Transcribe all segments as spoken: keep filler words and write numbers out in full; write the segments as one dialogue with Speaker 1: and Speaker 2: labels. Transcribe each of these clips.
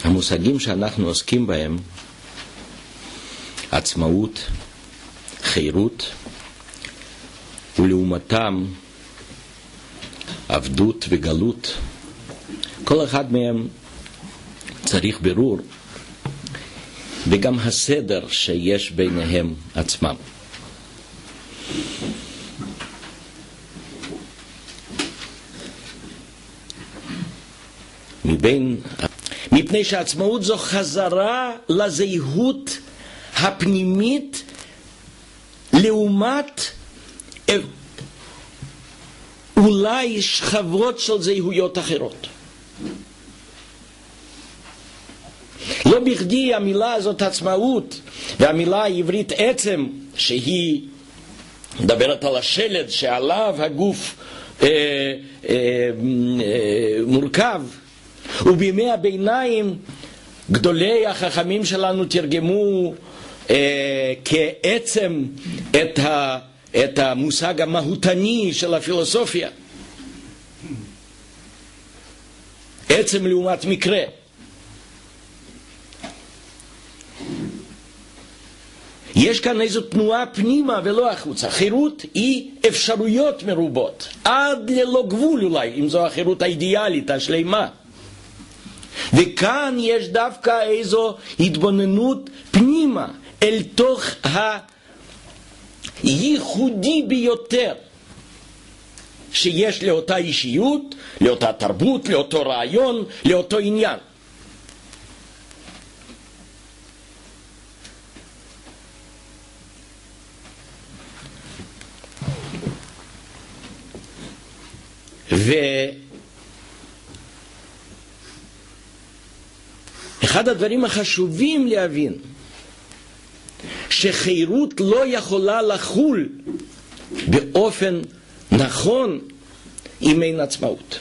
Speaker 1: המושגים שאנחנו עוסקים בהם, עצמאות, חירות, ולעומתם עבדות וגלות, כל אחד מהם צריך ברור, וגם הסדר שיש ביניהם עצמם. מבין, מפני שהעצמאות זו חזרה לזהות הפנימית לעומת אולי שכבות של זהויות אחרות. לא בכדי המילה הזאת עצמאות והמילה העברית עצם, שהיא מדברת על השלד שעליו הגוף אה, אה, אה, מורכב, ובימי הביניים גדולי החכמים שלנו תרגמו אה, כעצם את, ה, את המושג המהותני של הפילוסופיה, עצם לעומת מקרה. יש כאן איזו תנועה פנימה ולא החוצה. חירות היא אפשרויות מרובות, עד ללא גבול אולי, אם זו החירות האידיאלית, השלימה. וכאן יש דווקא איזו התבוננות פנימה, אל תוך הייחודי ביותר שיש לאותה אישיות, לאותה תרבות, לאותו רעיון, לאותו עניין. ואחד הדברים החשובים להבין, שחירות לא יכולה לחול באופן נכון אם אין עצמאות.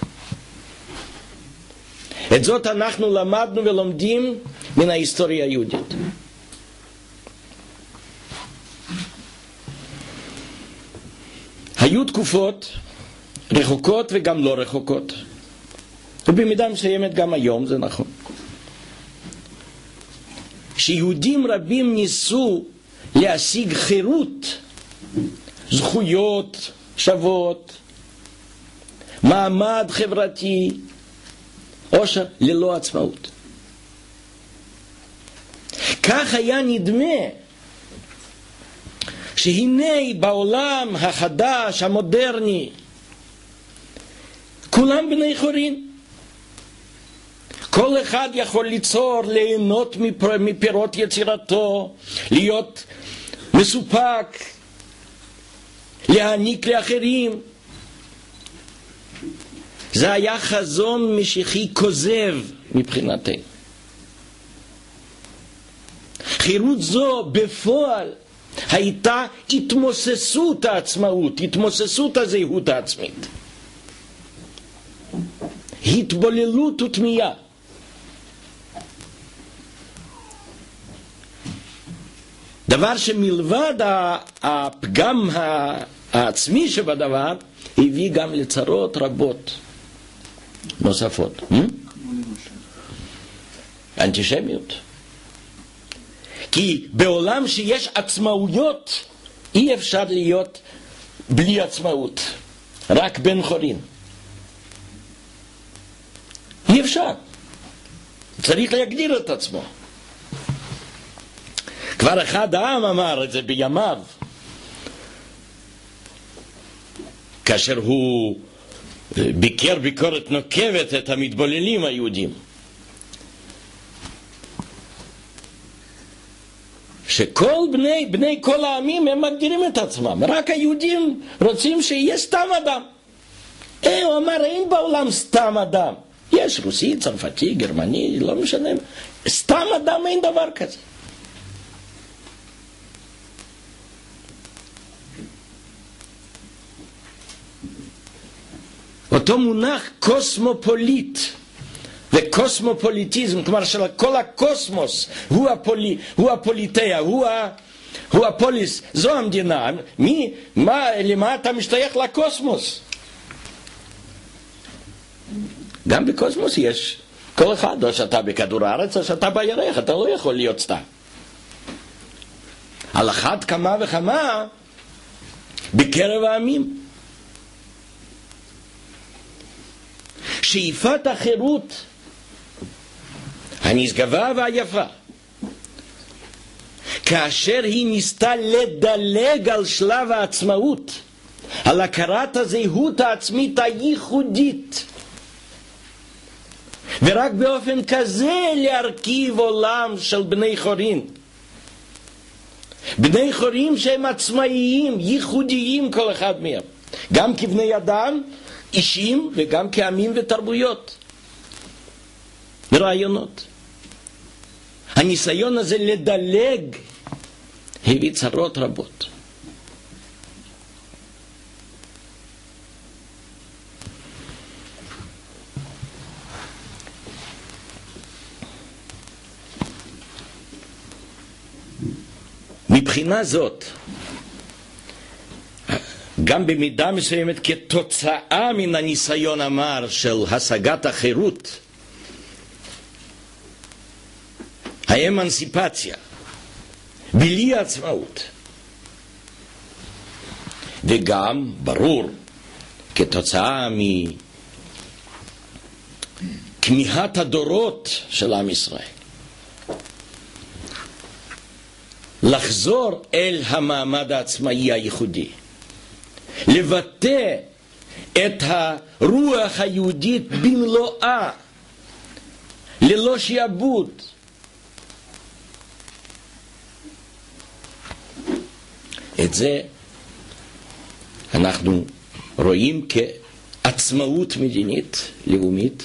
Speaker 1: את זאת אנחנו למדנו ולומדים מן ההיסטוריה היהודית. היו תקופות רחוקות וגם לא רחוקות, ובמידה מסוימת גם היום זה נכון, שיהודים רבים ניסו להשיג חירות, זכויות שוות, מעמד חברתי, עושר, ללא עצמאות. כך היה נדמה שהנה בעולם החדש, המודרני, כולם בני חורין. כל אחד יכול ליצור, ליהנות מפירות יצירתו, להיות מסופק, להעניק לאחרים. זה היה חזון משיחי כוזב מבחינתנו. חירות זו בפועל הייתה התמוססות העצמאות, התמוססות הזהות העצמית, התבוללות ותמייה. דבר שמלבד הפגם העצמי שבדבר, הביא גם לצרות רבות נוספות. אנטישמיות. כי בעולם שיש עצמאויות, אי אפשר להיות בלי עצמאות, רק בן חורין. אי אפשר. צריך להגדיר את עצמו. כבר אחד העם אמר את זה בימיו, כאשר הוא ביקר ביקורת נוקבת את המתבוללים היהודים, שכל בני, בני כל העמים הם מגדירים את עצמם, רק היהודים רוצים שיהיה סתם אדם. אה, הוא אמר, אין בעולם סתם אדם. יש רוסי, צרפתי, גרמני, לא משנה, סתם אדם אין דבר כזה. אותו מונח קוסמופוליט וקוסמופוליטיזם, כלומר של כל הקוסמוס הוא, הפולי, הוא הפוליטאה, הוא, ה, הוא הפוליס, זו המדינה. מי, מה, למה אתה משתייך לקוסמוס? גם בקוסמוס יש כל אחד, או שאתה בכדור הארץ או שאתה בירח, אתה לא יכול להיות סתם. על אחת כמה וכמה בקרב העמים. שאיפת החירות הנשגבה והיפה, כאשר היא ניסתה לדלג על שלב העצמאות, על הכרת הזהות העצמית הייחודית, ורק באופן כזה להרכיב עולם של בני חורין, בני חורין שהם עצמאיים, ייחודיים כל אחד מהם, גם כבני אדם אישים וגם כעמים ותרבויות ורעיונות. הניסיון הזה לדלג הביא צרות רבות. מבחינה זאת, גם במידה מסוימת כתוצאה מן הניסיון המר של השגת החירות, האמנסיפציה, בלי עצמאות, וגם ברור כתוצאה מכמיהת הדורות של עם ישראל לחזור אל המעמד העצמאי הייחודי, לבטא את הרוח היהודית במלואה, ללא שיעבוד. את זה אנחנו רואים כעצמאות מדינית, לאומית,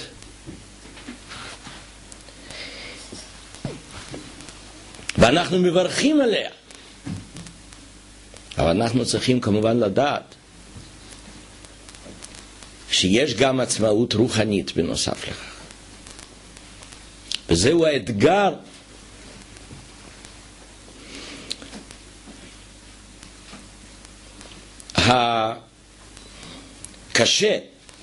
Speaker 1: ואנחנו מברכים עליה. אבל אנחנו צריכים כמובן לדעת שיש גם עצמאות רוחנית בנוסף לכך. וזהו האתגר הקשה,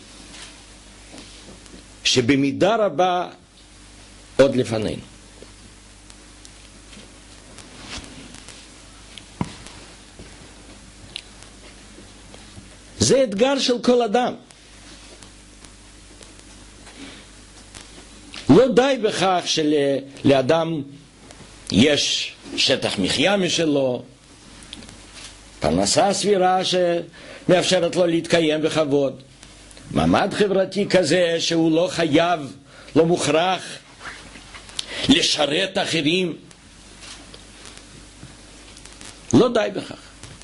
Speaker 1: שבמידה רבה עוד לפנינו. זה אתגר של כל אדם. לא די בכך שלאדם יש שטח מחיה משלו, פרנסה סבירה שמאפשרת לו להתקיים בכבוד, מעמד חברתי כזה שהוא לא חייב, לא מוכרח לשרת אחרים. לא די בכך.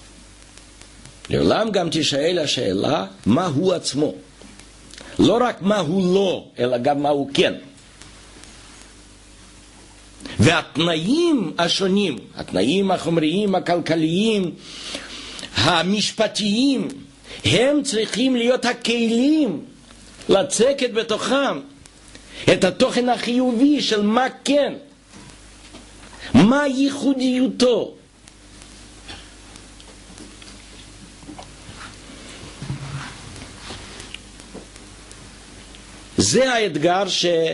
Speaker 1: לעולם גם תשאל השאלה מה הוא עצמו, לא רק מה הוא לא, אלא גם מה הוא כן. והתנאים השונים, התנאים החומריים, הכלכליים, המשפטיים, הם צריכים להיות הכלים לצקת בתוכם את התוכן החיובי של מה כן, מה ייחודיותו. זה האתגר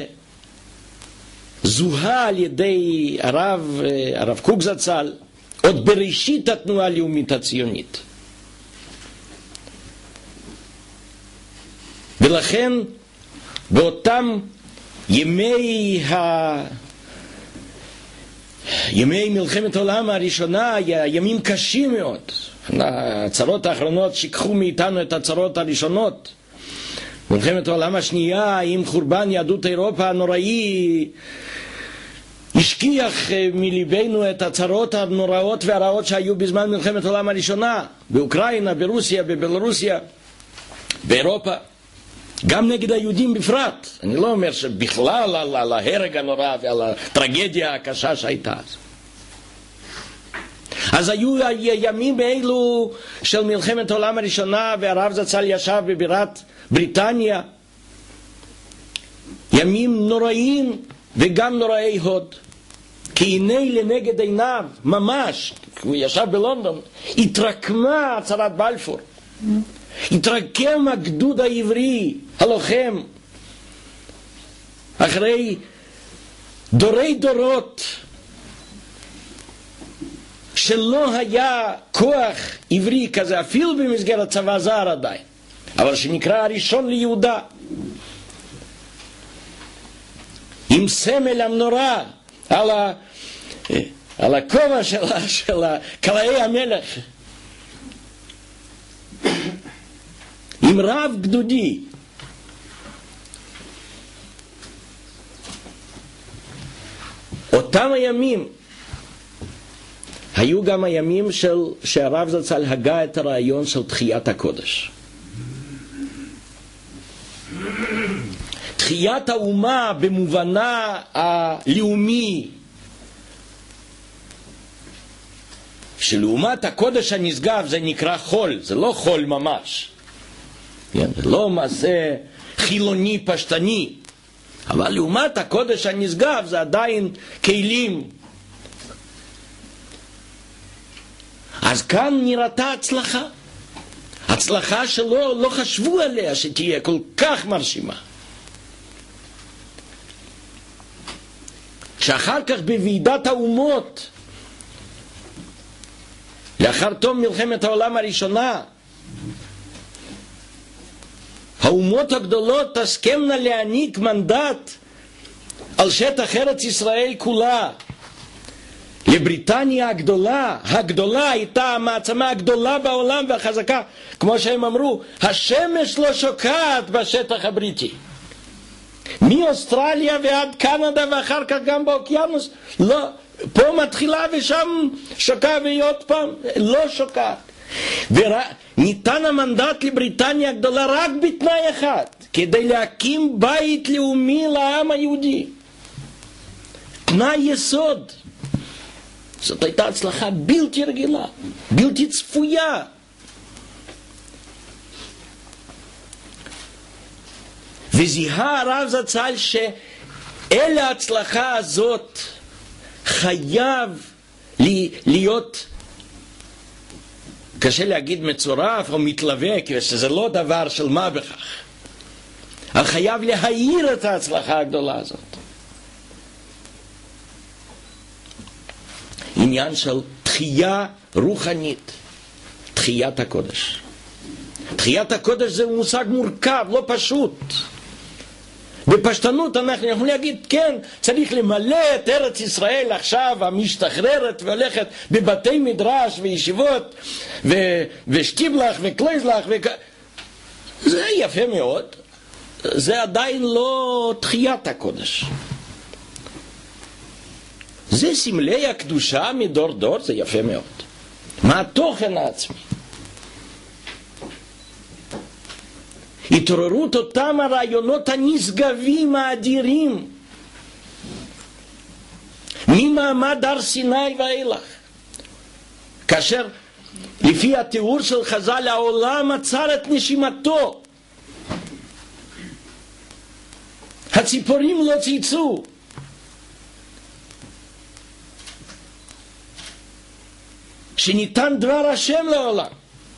Speaker 1: שזוהה על ידי הרב, הרב קוק זצ"ל עוד בראשית התנועה הלאומית הציונית. ולכן באותם ימי ה... ימי מלחמת העולם הראשונה, ימים קשים מאוד, הצרות האחרונות שיקחו מאיתנו את הצרות הראשונות. מלחמת העולם השנייה עם חורבן יהדות אירופה הנוראי השכיח מליבנו את הצרות הנוראות והרעות שהיו בזמן מלחמת העולם הראשונה, באוקראינה, ברוסיה, בבלרוסיה, באירופה, גם נגד היהודים בפרט. אני לא אומר שבכלל על, על ההרג הנורא ועל הטרגדיה הקשה שהייתה אז. אז היו הימים האלו של מלחמת העולם הראשונה, והרב זצ"ל ישב בבירת בריטניה, ימים נוראים וגם נוראי הוד. כי הנה לנגד עיניו ממש, הוא ישב בלונדון, התרקמה הצהרת בלפור, התרקם הגדוד העברי הלוחם אחרי דורי דורות שלא היה כוח עברי כזה אפילו במסגרת צבא זר עדיין, אבל שנקרא הראשון ליהודה, עם סמל המנורה על, ה, על הכובע של, של קלעי המלך, עם רב גדודי. אותם הימים היו גם הימים של, שהרב זצ"ל הגה את הרעיון של תחיית הקודש. תחיית האומה במובנה הלאומי, שלעומת הקודש הנשגב זה נקרא חול, זה לא חול ממש, זה לא מעשה חילוני פשטני, אבל לעומת הקודש הנשגב זה עדיין כלים. אז כאן נראתה הצלחה, הצלחה שלא לא חשבו עליה שתהיה כל כך מרשימה, שאחר כך בוועידת האומות, לאחר תום מלחמת העולם הראשונה, האומות הגדולות תסכמנה להעניק מנדט על שטח ארץ ישראל כולה לבריטניה הגדולה. הגדולה הייתה המעצמה הגדולה בעולם והחזקה, כמו שהם אמרו, השמש לא שוקעת בשטח הבריטי, מאוסטרליה ועד קנדה ואחר כך גם באוקיינוס, לא, פה מתחילה ושם שוקעה ועוד פעם לא שוקעת. וניתן המנדט לבריטניה הגדולה רק בתנאי אחד, כדי להקים בית לאומי לעם היהודי, תנאי יסוד. זאת הייתה הצלחה בלתי רגילה, בלתי צפויה. וזיהה הרב זצ"ל שאל ההצלחה הזאת חייב להיות, קשה להגיד מצורף או מתלווה, כי שזה לא דבר של מה בכך, אבל חייב להאיר את ההצלחה הגדולה הזאת. עניין של תחייה רוחנית, תחיית הקודש. תחיית הקודש זה מושג מורכב, לא פשוט. בפשטנות אנחנו יכולים להגיד, כן, צריך למלא את ארץ ישראל עכשיו המשתחררת והולכת בבתי מדרש וישיבות ו- ושטיבלח וקלויזלח ו... זה יפה מאוד, זה עדיין לא תחיית הקודש. זה סמלי הקדושה מדור דור, זה יפה מאוד. מה התוכן העצמי? התעוררות אותם הרעיונות הנשגבים האדירים ממעמד הר סיני ואילך, כאשר לפי התיאור של חז"ל העולם עצר את נשימתו, הציפורים לא צייצו, שניתן דבר השם לעולם,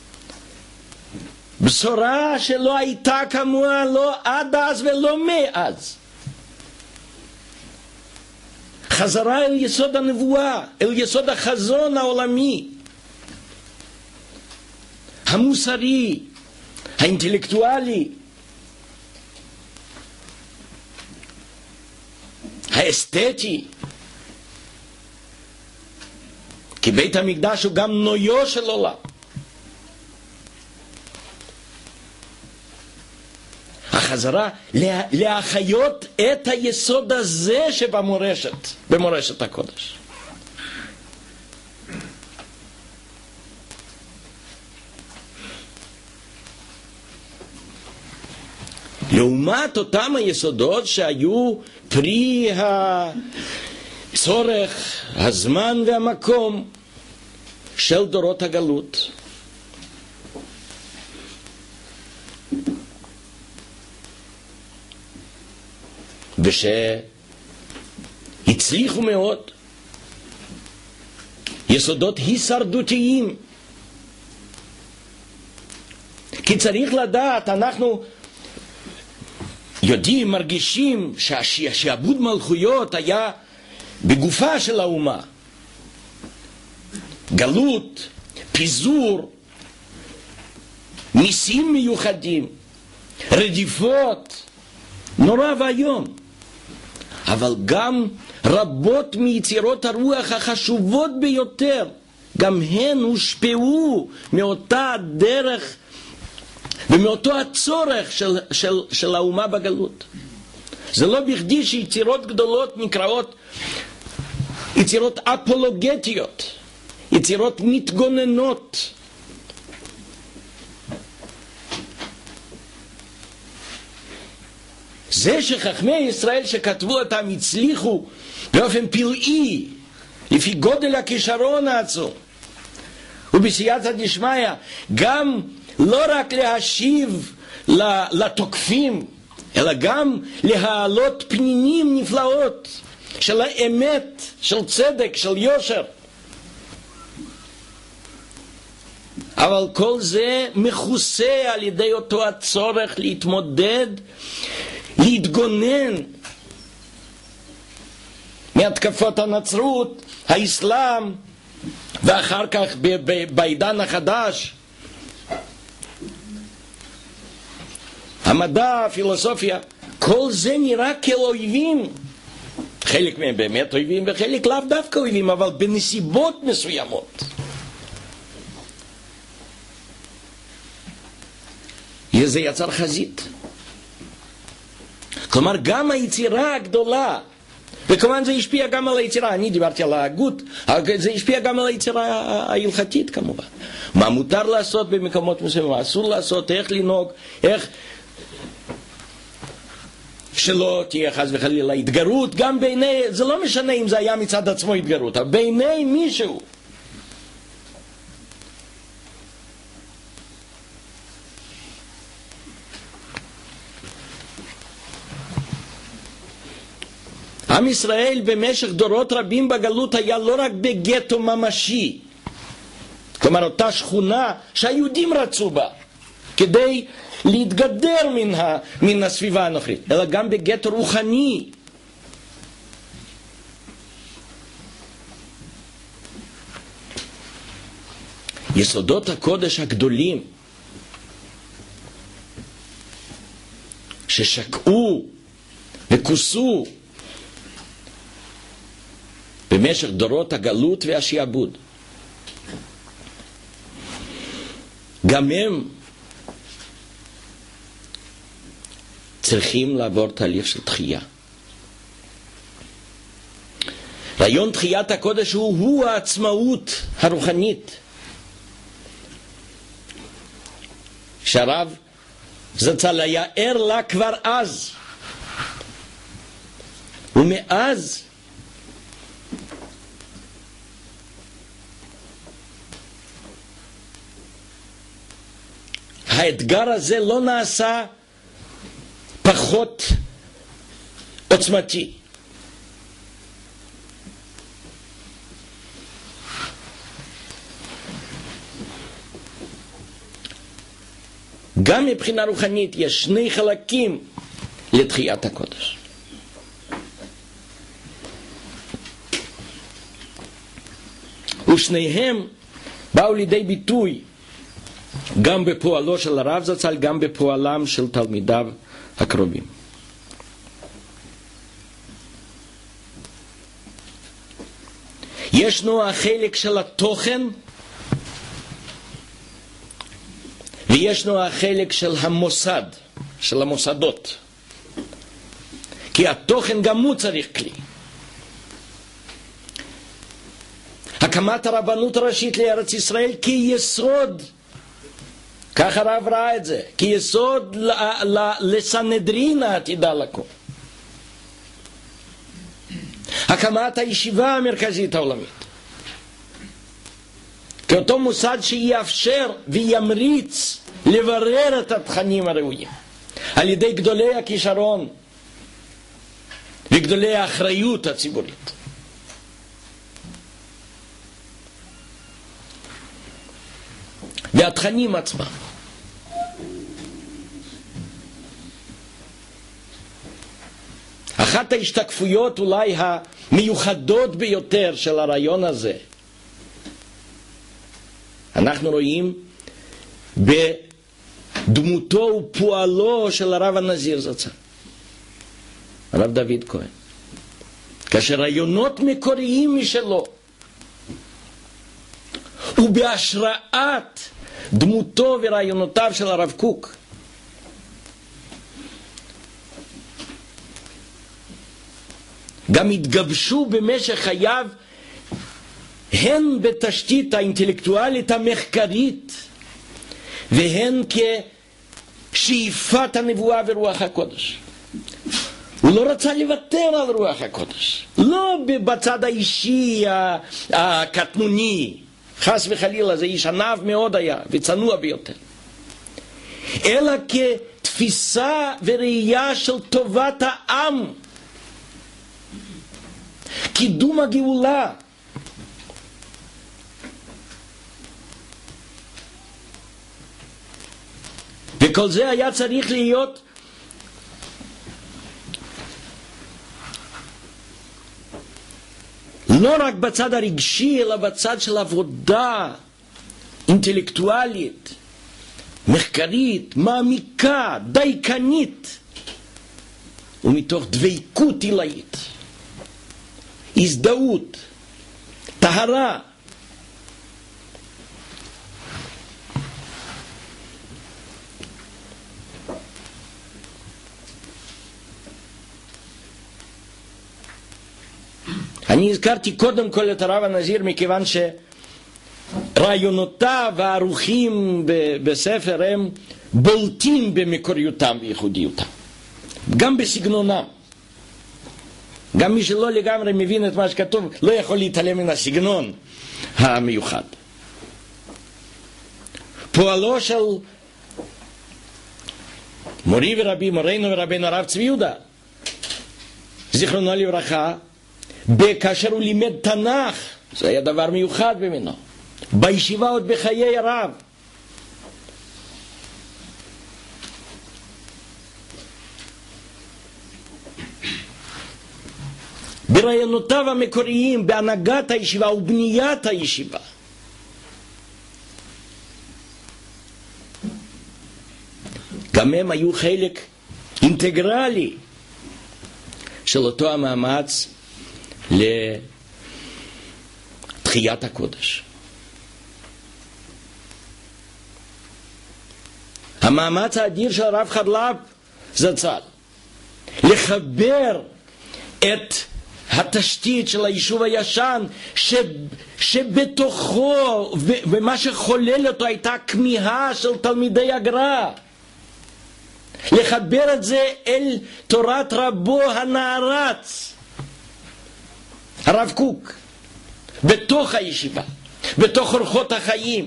Speaker 1: בשורה שלא הייתה כמוה לא עד אז ולא מאז. חזרה אל יסוד הנבואה, אל יסוד החזון העולמי, המוסרי, האינטלקטואלי, האסתטי, כי בית המקדש הוא גם נויו של עולם. החזרה להחיות את היסוד הזה שבמורשת, במורשת הקודש. לעומת אותם היסודות שהיו פרי הצורך, הזמן והמקום של דורות הגלות. ושהצליחו מאוד, יסודות הישרדותיים. כי צריך לדעת, אנחנו יודעים, מרגישים שהשעבוד מלכויות היה בגופה של האומה. גלות, פיזור, מיסים מיוחדים, רדיפות, נורא והיום. אבל גם רבות מיצירות הרוח החשובות ביותר, גם הן הושפעו מאותה דרך ומאותו הצורך של, של, של האומה בגלות. זה לא בכדי שיצירות גדולות נקראות יצירות אפולוגטיות, יצירות מתגוננות. זה שחכמי ישראל שכתבו אותם הצליחו באופן פלאי, לפי גודל הכישרון העצום ובסייעתא דשמיא, גם לא רק להשיב לתוקפים, אלא גם להעלות פנינים נפלאות של האמת, של צדק, של יושר. אבל כל זה מכוסה על ידי אותו הצורך להתמודד, להתגונן מהתקפות הנצרות, האסלאם, ואחר כך בעידן החדש המדע, הפילוסופיה. כל זה נראה כאויבים, חלק מהם באמת אויבים וחלק לאו דווקא אויבים, אבל בנסיבות מסוימות. זה יצר חזית. כלומר, גם היצירה הגדולה, וכמובן זה השפיע גם על היצירה, אני דיברתי על ההגות, זה השפיע גם על היצירה ההלכתית כמובן. מה מותר לעשות במקומות מסוימים, מה אסור לעשות, איך לנהוג, איך שלא תהיה חס וחלילה התגרות, גם בעיני, זה לא משנה אם זה היה מצד עצמו התגרות, אבל בעיני מישהו. עם ישראל במשך דורות רבים בגלות היה לא רק בגטו ממשי, כלומר אותה שכונה שהיהודים רצו בה כדי להתגדר מן, ה, מן הסביבה הנוכרית, אלא גם בגטו רוחני. יסודות הקודש הגדולים ששקעו וכוסו במשך דורות הגלות והשעבוד, גם הם צריכים לעבור תהליך של תחייה. רעיון תחיית הקודש הוא, הוא העצמאות הרוחנית שהרב זצ"ל היה ער לה כבר אז, ומאז האתגר הזה לא נעשה פחות עוצמתי. גם מבחינה רוחנית יש שני חלקים לתחיית הקודש. ושניהם באו לידי ביטוי גם בפועלו של הרב זצ"ל, גם בפועלם של תלמידיו הקרובים. ישנו החלק של התוכן וישנו החלק של המוסד, של המוסדות. כי התוכן גם הוא צריך כלי. הקמת הרבנות הראשית לארץ ישראל כיסוד, כך הרב ראה את זה, כיסוד לסנהדרין העתידה לקום. הקמת הישיבה המרכזית העולמית כאותו מוסד שיאפשר וימריץ לברר את התכנים הראויים על ידי גדולי הכישרון וגדולי האחריות הציבורית. והתכנים עצמם. אחת ההשתקפויות אולי המיוחדות ביותר של הרעיון הזה, אנחנו רואים בדמותו ופועלו של הרב הנזיר זצ"ל, הרב דוד כהן, כאשר רעיונות מקוריים משלו ובהשראת דמותו ורעיונותיו של הרב קוק גם התגבשו במשך חייו, הן בתשתית האינטלקטואלית המחקרית והן כשאיפת הנבואה ורוח הקודש. הוא לא רצה לוותר על רוח הקודש, לא בצד האישי הקטנוני, חס וחלילה, זה איש ענב מאוד היה וצנוע ביותר, אלא כתפיסה וראייה של טובת העם, קידום הגאולה. וכל זה היה צריך להיות לא רק בצד הרגשי, אלא בצד של עבודה אינטלקטואלית, מחקרית, מעמיקה, דייקנית, ומתוך דבקות עילאית, הזדהות, טהרה. אני הזכרתי קודם כל את הרב הנזיר מכיוון שרעיונותיו הערוכים בספר הם בולטים במקוריותם וייחודיותם, גם בסגנונם. גם מי שלא לגמרי מבין את מה שכתוב לא יכול להתעלם מן הסגנון המיוחד. פועלו של מורי ורבי, מורנו ורבינו הרב צבי יהודה זיכרונו לברכה, כאשר הוא לימד תנ"ך, זה היה דבר מיוחד במינו, בישיבה עוד בחיי הרב. ברעיונותיו המקוריים, בהנהגת הישיבה ובניית הישיבה. גם הם היו חלק אינטגרלי של אותו המאמץ לתחיית הקודש. המאמץ האדיר של הרב חרל"פ זצ"ל לחבר את התשתית של היישוב הישן ש, שבתוכו ומה שחולל אותו הייתה כמיהה של תלמידי הגר"א, לחבר את זה אל תורת רבו הנערץ הרב קוק, בתוך הישיבה, בתוך אורחות החיים,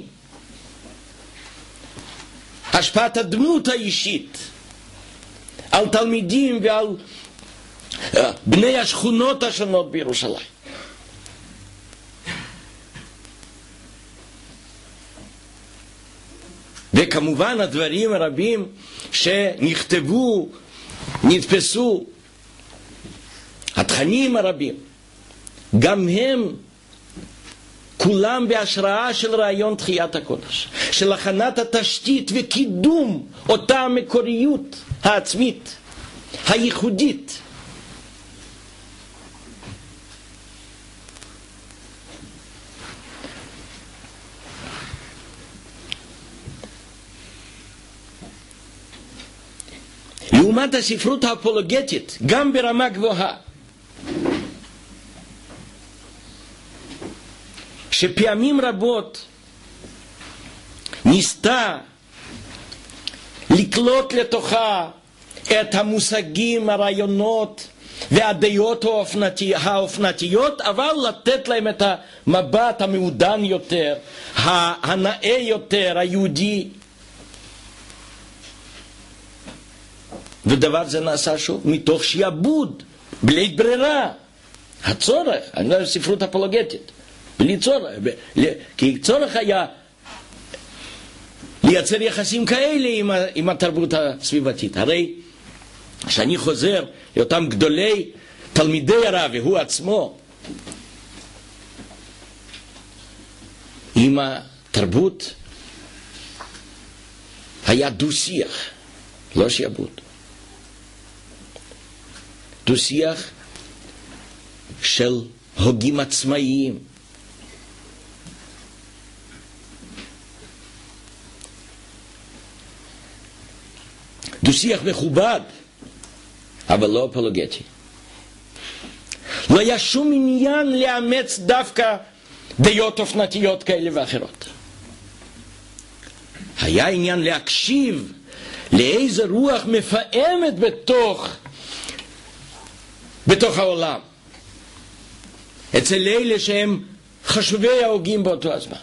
Speaker 1: השפעת הדמות האישית על תלמידים ועל בני השכונות השונות בירושלים. וכמובן הדברים הרבים שנכתבו, נתפסו, התכנים הרבים, גם הם כולם בהשראה של רעיון תחיית הקודש, של הכנת התשתית וקידום אותה המקוריות העצמית, הייחודית. לעומת הספרות האפולוגטית, גם ברמה גבוהה, שפעמים רבות ניסתה לקלוט לתוכה את המושגים, הרעיונות והדעות האופנתיות, אבל לתת להם את המבט המעודן יותר, הנאה יותר, היהודי. ודבר זה נעשה שוב מתוך שיעבוד, בלי ברירה, הצורך, אני לא יודע, ספרות אפולוגטית, בלי צורך, כי צורך היה לייצר יחסים כאלה עם, עם התרבות הסביבתית. הרי שאני חוזר לאותם גדולי תלמידי הרב והוא עצמו, עם התרבות היה דו-שיח, לא שיעבוד. דו-שיח של הוגים עצמאיים. דו-שיח מכובד, אבל לא אפולוגטי. לא היה שום עניין לאמץ דווקא דעות אופנתיות כאלה ואחרות. היה עניין להקשיב לאיזה רוח מפעמת בתוך בתוך העולם, אצל אלה שהם חשובי ההוגים באותו הזמן.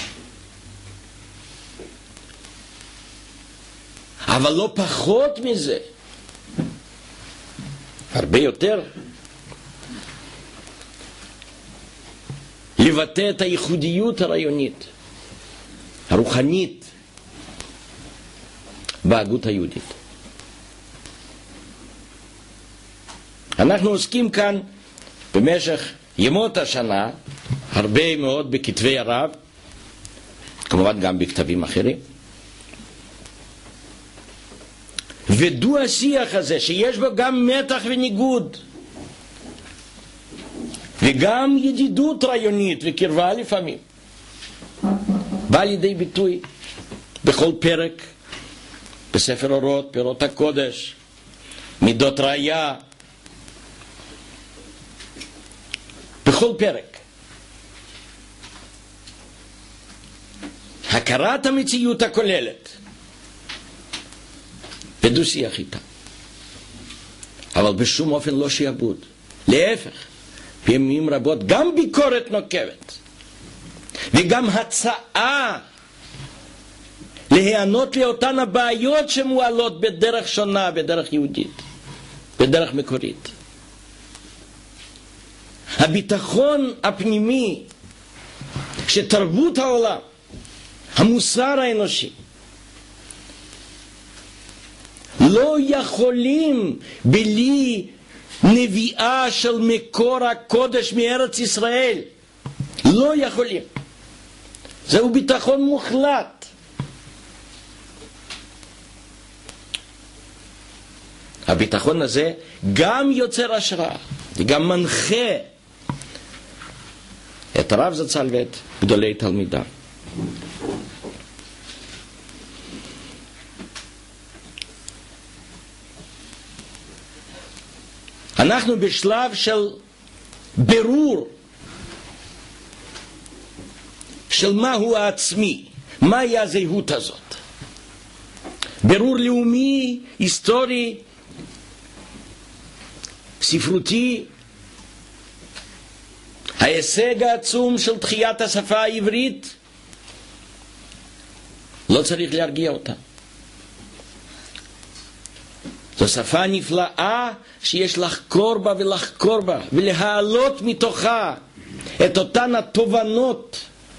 Speaker 1: אבל לא פחות מזה, הרבה יותר, לבטא את הייחודיות הרעיונית, הרוחנית, בהגות היהודית. אנחנו עוסקים כאן במשך ימות השנה הרבה מאוד בכתבי הרב, כמובן גם בכתבים אחרים. ודו השיח הזה שיש בו גם מתח וניגוד וגם ידידות רעיונית וקרבה לפעמים, בא לידי ביטוי בכל פרק בספר אורות, פירות הקודש, מידות ראיה, בכל פרק. הכרת המציאות הכוללת ודו-שיח איתה, אבל בשום אופן לא שיעבוד, להפך, פעמים רבות גם ביקורת נוקבת וגם הצעה להיענות לאותן הבעיות שמועלות בדרך שונה, בדרך יהודית, בדרך מקורית. הביטחון הפנימי שתרבות העולם, המוסר האנושי, לא יכולים בלי נביאה של מקור הקודש מארץ ישראל, לא יכולים. זהו ביטחון מוחלט. הביטחון הזה גם יוצר השראה וגם מנחה את הרב זצ"ל ואת גדולי תלמידיו. אנחנו בשלב של ברור של מהו העצמי, מהי הזהות הזאת. ברור לאומי, היסטורי, ספרותי. ההישג העצום של תחיית השפה העברית לא צריך להרגיע אותה. זו שפה נפלאה שיש לחקור בה ולחקור בה ולהעלות מתוכה את אותן התובנות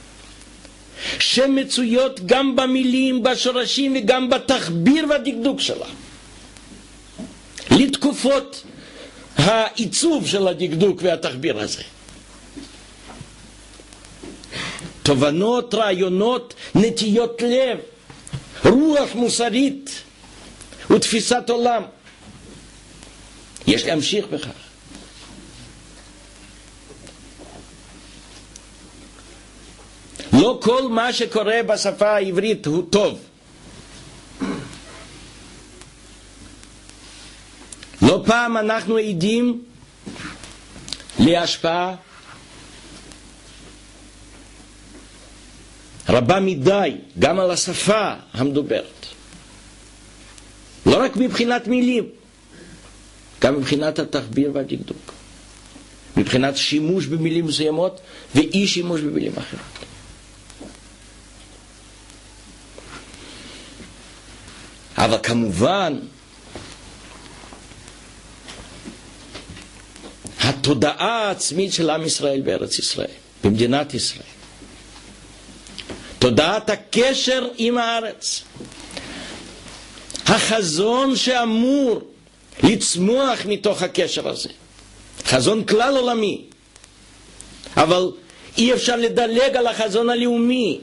Speaker 1: שמצויות גם במילים, בשורשים וגם בתחביר והדקדוק שלה, לתקופות העיצוב של הדקדוק והתחביר הזה. תובנות, רעיונות, נטיות לב, רוח מוסרית ותפיסת עולם. יש להמשיך בכך. לא כל מה שקורה בשפה העברית הוא טוב. לא פעם אנחנו עדים להשפעה רבה מדי גם על השפה המדוברת, לא רק מבחינת מילים, גם מבחינת התחביר והדקדוק, מבחינת שימוש במילים מסוימות ואי שימוש במילים אחרות. אבל כמובן התודעה העצמית של עם ישראל בארץ ישראל, במדינת ישראל, תודעת הקשר עם הארץ, החזון שאמור לצמוח מתוך הקשר הזה. חזון כלל עולמי. אבל אי אפשר לדלג על החזון הלאומי.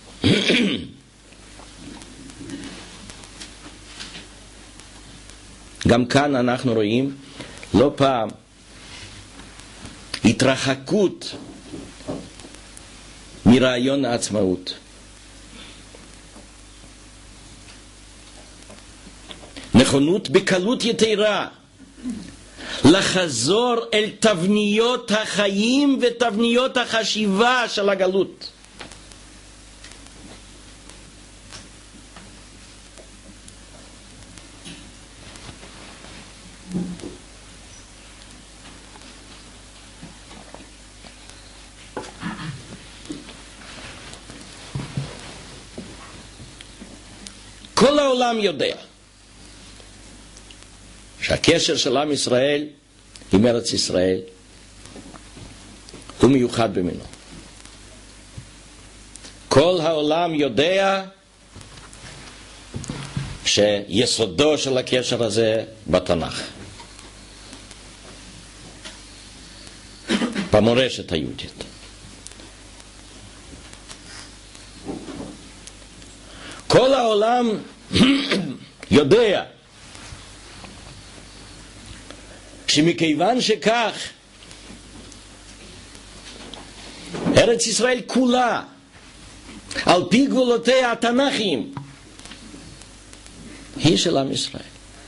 Speaker 1: גם כאן אנחנו רואים לא פעם התרחקות מרעיון העצמאות. נכונות בקלות יתרה לחזור אל תבניות החיים ותבניות החשיבה של הגלות. כל העולם יודע שהקשר של עם ישראל עם ארץ ישראל הוא מיוחד במינו. כל העולם יודע שיסודו של הקשר הזה בתנ"ך, במורשת היהודית. כל העולם יודע שמכיוון שכך ארץ ישראל כולה על פי גבולותיה התנ"כיים היא של עם ישראל.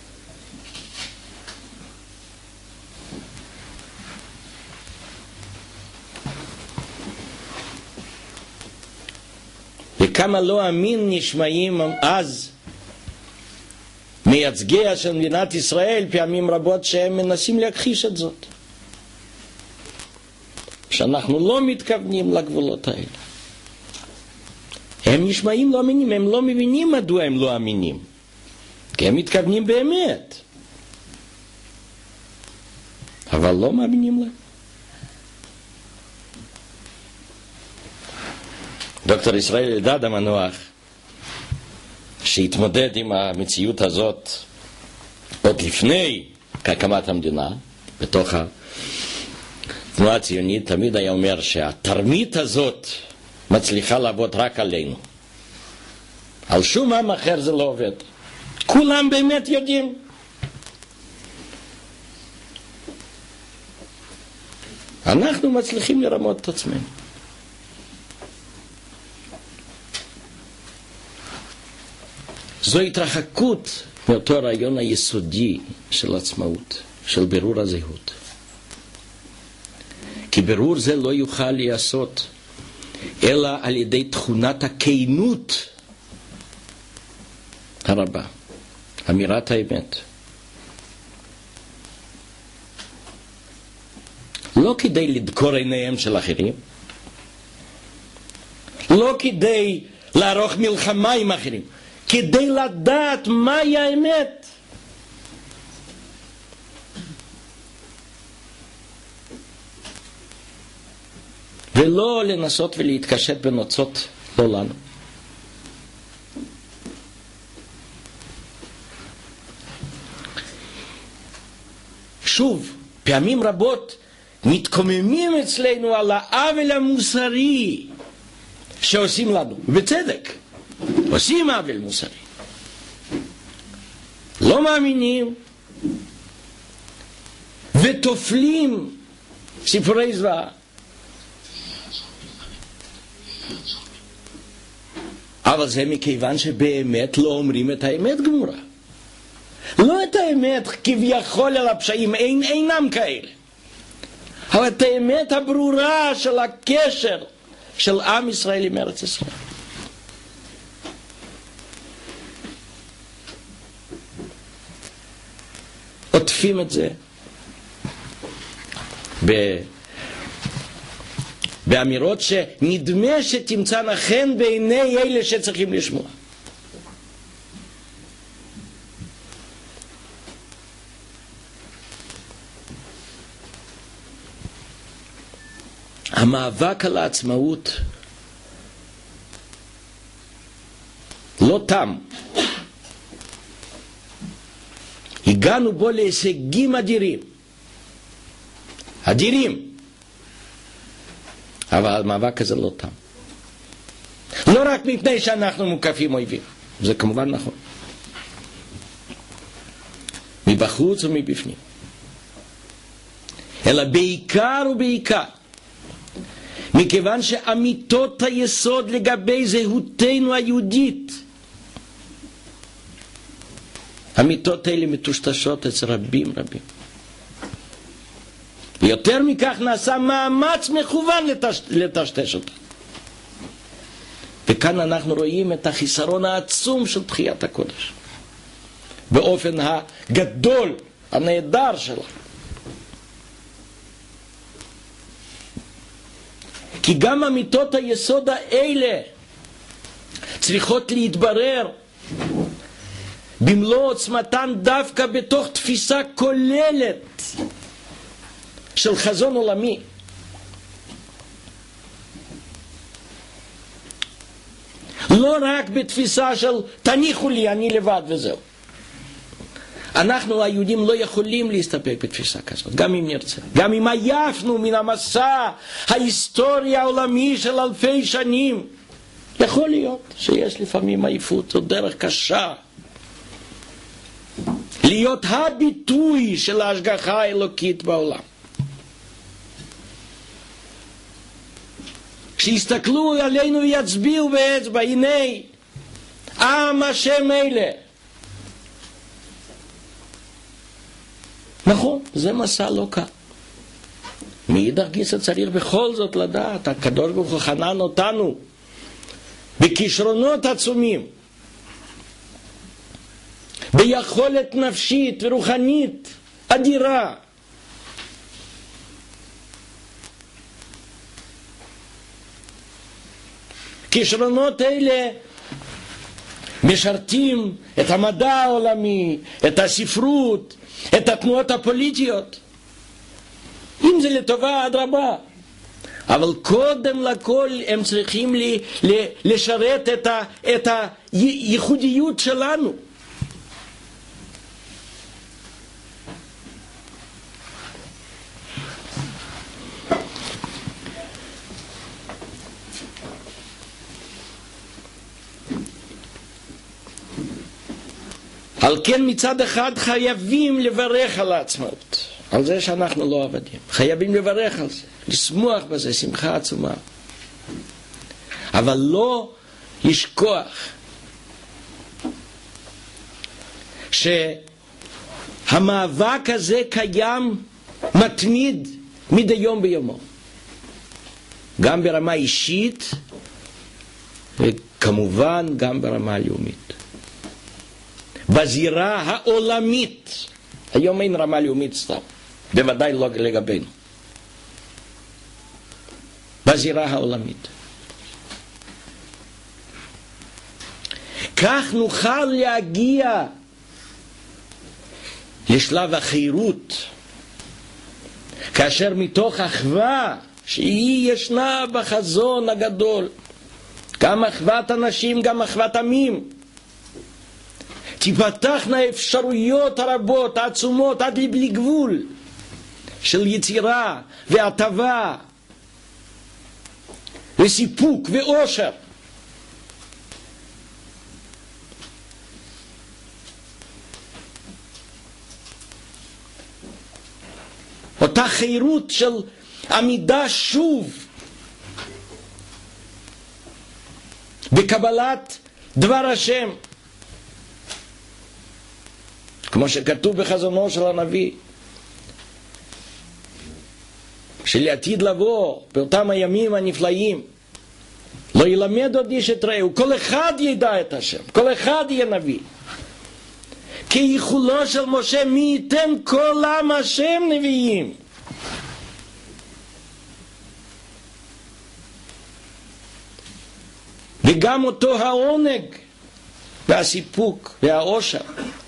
Speaker 1: וכמה לא אמין נשמעים אז מייצגיה של מדינת ישראל פעמים רבות שהם מנסים להכחיש את זאת, שאנחנו לא מתכוונים לגבולות האלה. הם נשמעים לא אמינים, הם לא מבינים מדוע הם לא אמינים, כי הם מתכוונים באמת, אבל לא מאמינים להם. דוקטור ישראל אלדד המנוח, שהתמודד עם המציאות הזאת עוד לפני הקמת המדינה בתוך התנועה הציונית, תמיד היה אומר שהתרמית הזאת מצליחה לעבוד רק עלינו, על שום עם אחר זה לא עובד. כולם באמת יודעים. אנחנו מצליחים לרמות את עצמנו. זו התרחקות מאותו רעיון היסודי של עצמאות, של בירור הזהות. כי בירור זה לא יוכל להיעשות אלא על ידי תכונת הכנות הרבה, אמירת האמת. לא כדי לדקור עיניהם של אחרים, לא כדי לערוך מלחמה עם אחרים, כדי לדעת מהי האמת. ולא לנסות ולהתקשט בנוצות לא לנו. שוב, פעמים רבות מתקוממים אצלנו על העוול המוסרי שעושים לנו, ובצדק. עושים עוול מוסרי, לא מאמינים ותופלים סיפורי זוועה, אבל זה מכיוון שבאמת לא אומרים את האמת גמורה, לא את האמת כביכול על הפשעים, אין, אינם כאלה, אבל את האמת הברורה של הקשר של עם ישראל עם ארץ ישראל. עוטפים את זה ב... באמירות שנדמה שתמצאנה חן בעיני אלה שצריכים לשמוע. המאבק על העצמאות לא תם הגענו בו להישגים אדירים. אדירים. אבל המאבק הזה לא תם. לא רק מפני שאנחנו מוקפים אויבים. זה כמובן נכון. מבחוץ ומבפנים. אלא בעיקר ובעיקר מכיוון שאמיתות היסוד לגבי זהותנו היהודית, אמיתות האלה מטושטשות אצל רבים רבים. ויותר מכך נעשה מאמץ מכוון לטש... לטשטש אותה. וכאן אנחנו רואים את החיסרון העצום של תחיית הקודש. באופן הגדול, הנהדר שלה. כי גם אמיתות היסוד האלה צריכות להתברר במלוא עוצמתן דווקא בתוך תפיסה כוללת של חזון עולמי. לא רק בתפיסה של תניחו לי, אני לבד וזהו. אנחנו היהודים לא יכולים להסתפק בתפיסה כזאת, גם אם נרצה. גם אם עייפנו מן המסע ההיסטורי העולמי של אלפי שנים. יכול להיות שיש לפעמים עייפות, זו דרך קשה. להיות הביטוי של ההשגחה האלוקית בעולם. כשיסתכלו עלינו ויצביעו באצבע, הנה, עם השם אלה. נכון, זה מסע לא קל. מאידך גיסא צריך בכל זאת לדעת, הקדוש ברוך הוא חנן אותנו בכישרונות עצומים, ביכולת נפשית ורוחנית אדירה. כישרונות אלה משרתים את המדע העולמי, את הספרות, את התנועות הפוליטיות. אם זה לטובה, אדרבה. אבל קודם לכל הם צריכים לי, לשרת את, ה, את הייחודיות שלנו. על כן מצד אחד חייבים לברך על העצמאות, על זה שאנחנו לא עבדים. חייבים לברך על זה, לשמוח בזה, שמחה עצומה. אבל לא לשכוח שהמאבק הזה קיים מתמיד מדי יום ביומו. גם ברמה אישית וכמובן גם ברמה הלאומית. בזירה העולמית. היום אין רמה לאומית סתם, בוודאי לא לגבינו. בזירה העולמית. כך נוכל להגיע לשלב החירות, כאשר מתוך אחווה שהיא ישנה בחזון הגדול, גם אחוות אנשים, גם אחוות עמים, תפתחנה אפשרויות הרבות, העצומות, עד לבלי גבול, של יצירה והטבה וסיפוק ואושר. אותה חירות של עמידה שוב בקבלת דבר השם, כמו שכתוב בחזונו של הנביא, שלעתיד לבוא באותם הימים הנפלאים לא ילמד עוד איש את רעהו, כל אחד ידע את השם, כל אחד יהיה נביא. כי ייחולו של משה, מי ייתן כל עם השם נביאים. וגם אותו העונג והסיפוק והאושר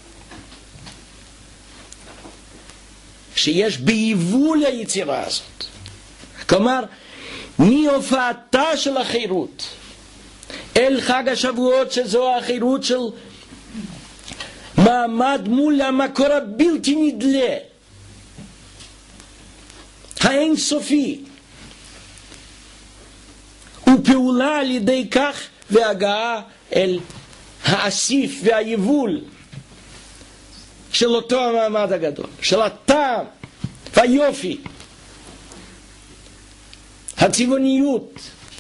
Speaker 1: שיש ביבול היצירה הזאת. כלומר, מהופעתה של החירות אל חג השבועות, שזו החירות של מעמד מול המקור הבלתי נדלה, האינסופי, ופעולה על ידי כך והגעה אל האסיף והיבול של אותו המעמד הגדול, של הטעם והיופי, הצבעוניות.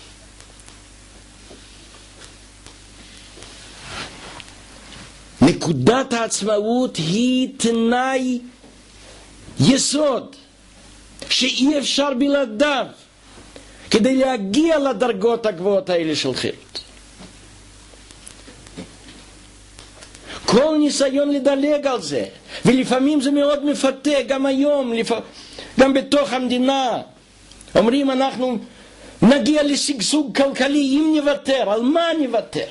Speaker 1: נקודת העצמאות היא תנאי יסוד שאי אפשר בלעדיו כדי להגיע לדרגות הגבוהות האלה של חירות. כל ניסיון לדלג על זה, ולפעמים זה מאוד מפתה, גם היום, גם בתוך המדינה, אומרים אנחנו נגיע לשגשוג כלכלי אם נוותר. על מה נוותר?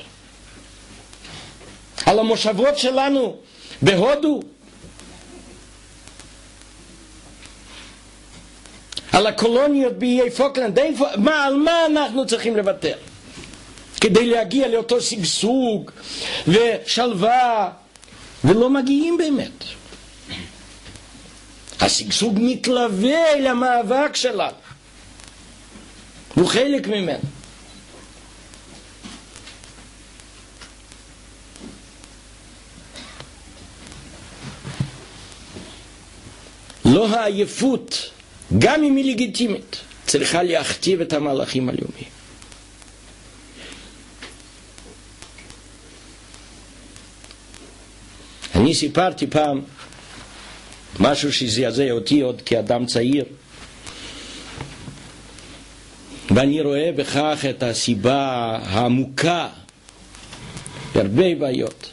Speaker 1: על המושבות שלנו בהודו? על הקולוניות באיי פוקלנד? מה, על מה אנחנו צריכים לוותר? כדי להגיע לאותו שגשוג ושלווה, ולא מגיעים באמת. השגשוג מתלווה למאבק שלנו, הוא חלק ממנו. לא העייפות, גם אם היא לגיטימית, צריכה להכתיב את המהלכים הלאומיים. אני סיפרתי פעם משהו שזעזע אותי עוד כאדם צעיר, ואני רואה בכך את הסיבה העמוקה להרבה בעיות.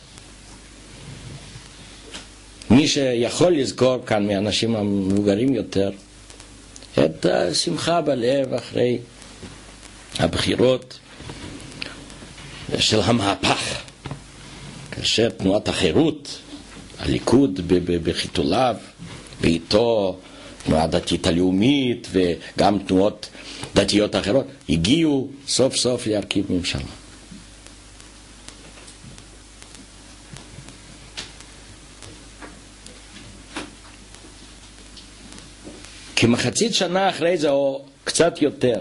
Speaker 1: מי שיכול לזכור כאן מאנשים המבוגרים יותר את השמחה בלב אחרי הבחירות של המהפך, כאשר תנועת החירות, הליכוד בחיתוליו, ואיתו תנועה דתית הלאומית וגם תנועות דתיות אחרות, הגיעו סוף סוף להרכיב ממשלה. כמחצית שנה אחרי זה, או קצת יותר,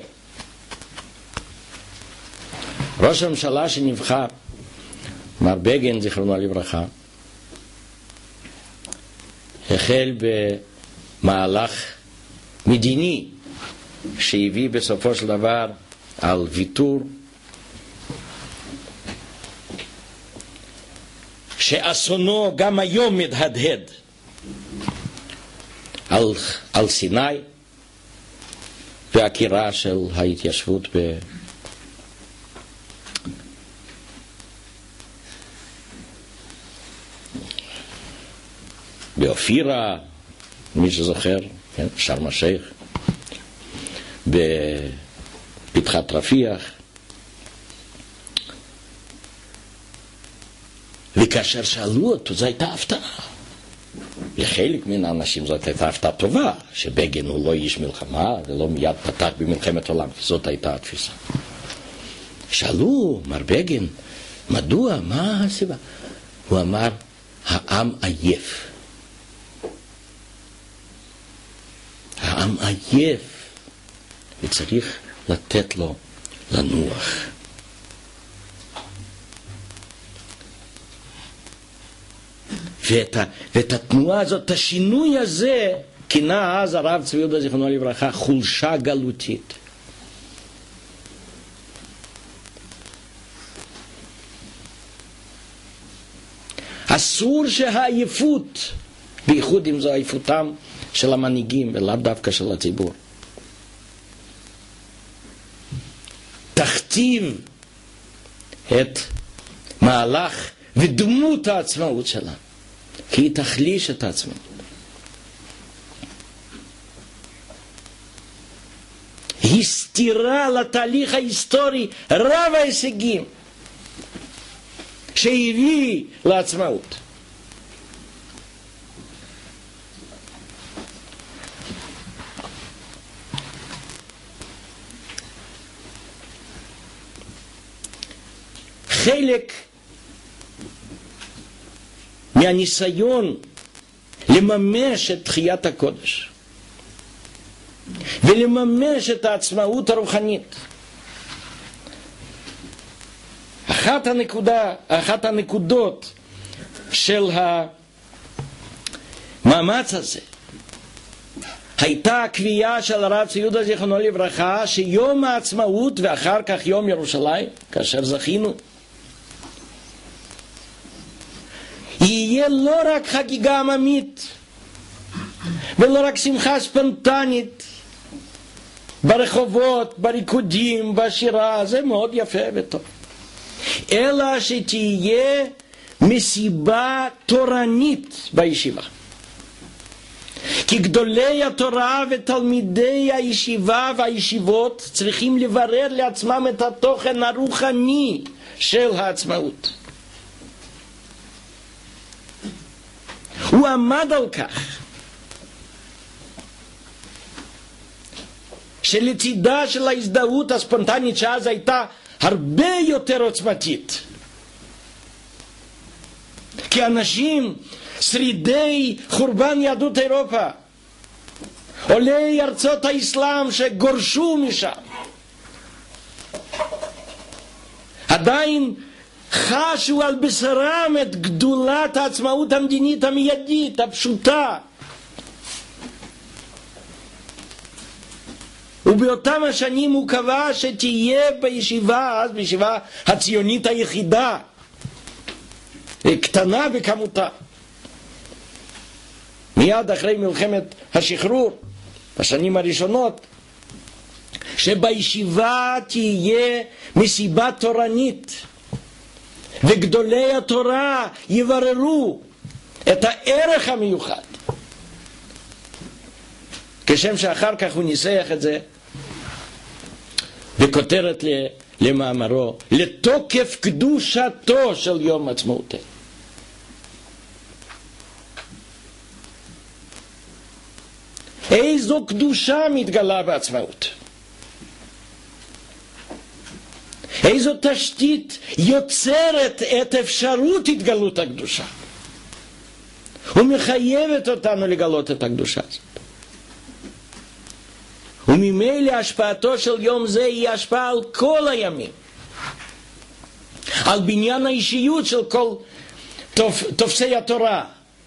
Speaker 1: ראש הממשלה שנבחר, מר בגין זיכרונו לברכה, החל במהלך מדיני שהביא בסופו של דבר על ויתור שאסונו גם היום מתהדהד על, על סיני והקירה של ההתיישבות ב... באופירה, מי שזוכר, כן? שרם א-שייח, בפתחת רפיח. וכאשר שאלו אותו, זו הייתה הפתעה. לחלק מן האנשים זאת הייתה הפתעה טובה, שבגין הוא לא איש מלחמה, ולא מיד פתח במלחמת עולם, זאת הייתה התפיסה. שאלו, מר בגין, מדוע, מה הסיבה? הוא אמר, העם עייף. העם עייף, וצריך לתת לו לנוח. ואת, ה, ואת התנועה הזאת, את השינוי הזה, כינה אז הרב צבי יהודה זיכרונו לברכה חולשה גלותית. אסור שהעייפות, בייחוד אם זו עייפותם של המנהיגים ולאו דווקא של הציבור, תכתיב את מהלך ודמות העצמאות שלה, כי היא תחליש את העצמאות. היא סתירה לתהליך ההיסטורי רב ההישגים שהביא לעצמאות. חלק מהניסיון לממש את תחיית הקודש ולממש את העצמאות הרוחנית. אחת הנקודה, אחת הנקודות של המאמץ הזה הייתה הקביעה של הרב צבי יהודה זיכרונו לברכה שיום העצמאות ואחר כך יום ירושלים, כאשר זכינו, יהיה לא רק חגיגה עממית ולא רק שמחה ספונטנית ברחובות, בריקודים, בשירה, זה מאוד יפה וטוב, אלא שתהיה מסיבה תורנית בישיבה. כי גדולי התורה ותלמידי הישיבה והישיבות צריכים לברר לעצמם את התוכן הרוחני של העצמאות. הוא עמד על כך שלצידה של ההזדהות הספונטנית שאז הייתה הרבה יותר עוצמתית, כי אנשים שרידי חורבן יהדות אירופה, עולי ארצות האסלאם שגורשו משם, עדיין חשו על בשרם את גדולת העצמאות המדינית המיידית, הפשוטה. ובאותם השנים הוא קבע שתהיה בישיבה, אז בישיבה הציונית היחידה, קטנה בכמותה, מיד אחרי מלחמת השחרור, בשנים הראשונות, שבישיבה תהיה מסיבה תורנית, וגדולי התורה יבררו את הערך המיוחד, כשם שאחר כך הוא ניסח את זה בכותרת למאמרו, לתוקף קדושתו של יום עצמאותנו. איזו קדושה מתגלה בעצמאות, איזו תשתית יוצרת את אפשרות התגלות הקדושה ומחייבת אותנו לגלות את הקדושה הזאת. וממילא השפעתו של יום זה היא השפעה על כל הימים, על בניין האישיות של כל תופסי התורה,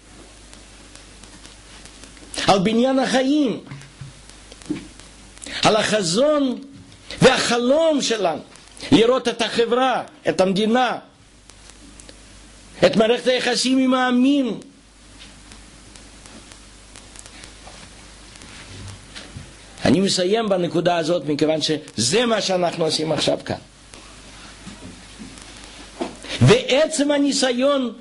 Speaker 1: על בניין החיים, על החזון והחלום שלנו לראות את החברה, את המדינה, את מערכת היחסים עם העמים. אני מסיים בנקודה הזאת מכיוון שזה מה שאנחנו עושים עכשיו כאן. ועצם הניסיון,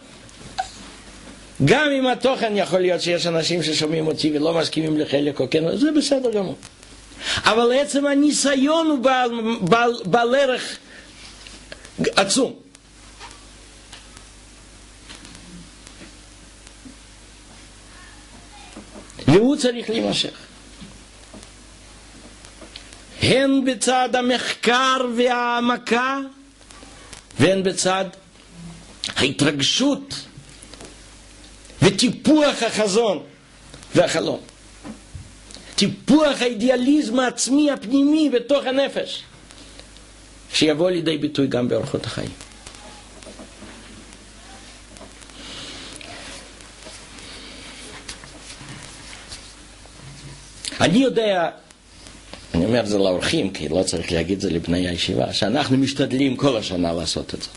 Speaker 1: גם עם התוכן יכול להיות שיש אנשים ששומעים אותי ולא מסכימים לחלק או כן, זה בסדר גמור. אבל עצם הניסיון הוא בעל, בעל, בעל ערך עצום. והוא צריך להימשך. הן בצד המחקר והעמקה, והן בצד ההתרגשות וטיפוח החזון והחלום. טיפוח האידיאליזם העצמי הפנימי בתוך הנפש, שיבוא לידי ביטוי גם באורחות החיים. אני יודע, אני אומר את זה לאורחים, כי לא צריך להגיד את זה לבני הישיבה, שאנחנו משתדלים כל השנה לעשות את זאת,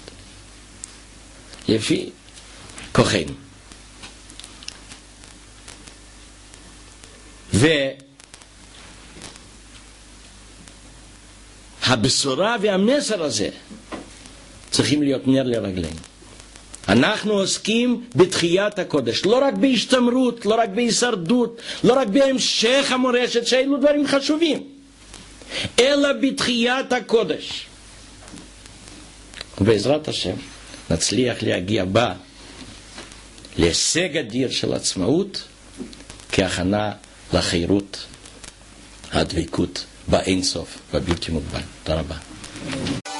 Speaker 1: לפי כוחנו. והבשורה והמסר הזה צריכים להיות נר לרגלינו. אנחנו עוסקים בתחיית הקודש, לא רק בהשתמרות, לא רק בהישרדות, לא רק בהמשך המורשת, שאלו דברים חשובים, אלא בתחיית הקודש. ובעזרת השם נצליח להגיע בה להישג אדיר של עצמאות כהכנה לחירות, הדבקות באינסוף, בבלתי מוגבל. תודה רבה.